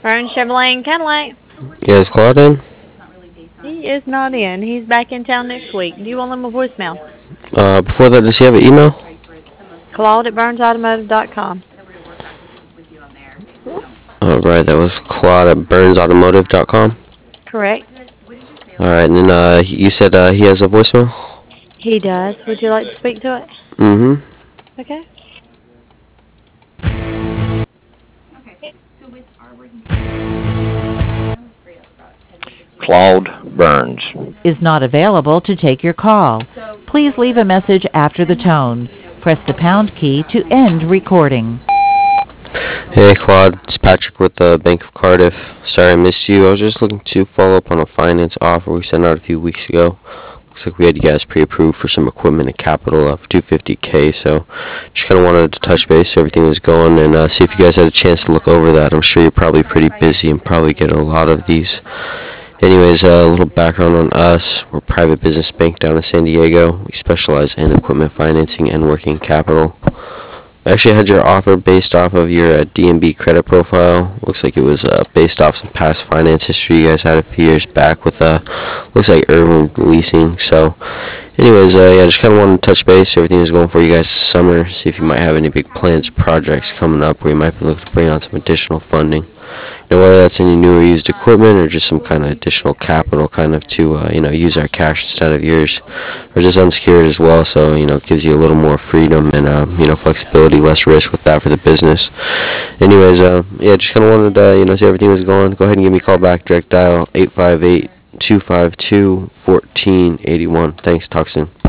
Burns Chevrolet and Cadillac. Yeah, is Claude in? He is not in. He's back in town next week. Do you want him a voicemail? Before that, does he have an email? Claude at burnsautomotive.com. Alright, that was Claude at burnsautomotive.com. Correct. Alright, and then you said he has a voicemail? He does. Would you like to speak to it? Mm-hmm. Okay. Claude Burns is not available to take your call. Please leave a message after the tone. Press the pound key to end recording. Hey Claude, it's Patrick with the Bank of Cardiff. Sorry I missed you. I was just looking to follow up on a finance offer we sent out a few weeks ago. Looks like we had you guys pre-approved for some equipment and capital of $250K, so just kind of wanted to touch base, see everything was going, and see if you guys had a chance to look over that. I'm sure you're probably pretty busy and probably get a lot of these. Anyways, a little background on us. We're a private business bank down in San Diego. We specialize in equipment financing and working capital. I actually had your offer based off of your DNB credit profile. Looks like it was based off some past finance history you guys had a few years back with, looks like Urban Leasing. So, anyways, yeah, just kind of wanted to touch base, see everything is going for you guys this summer, see if you might have any big plans, projects coming up where you might be looking to bring on some additional funding. Whether that's any new or used equipment or just some kind of additional capital kind of to, use our cash instead of yours, or just unsecured as well, so, it gives you a little more freedom and, flexibility, less risk with that for the business. Anyways, yeah, just kind of wanted to, see everything was going. Go ahead and give me a call back, direct dial 858-252-1481. Thanks, talk soon.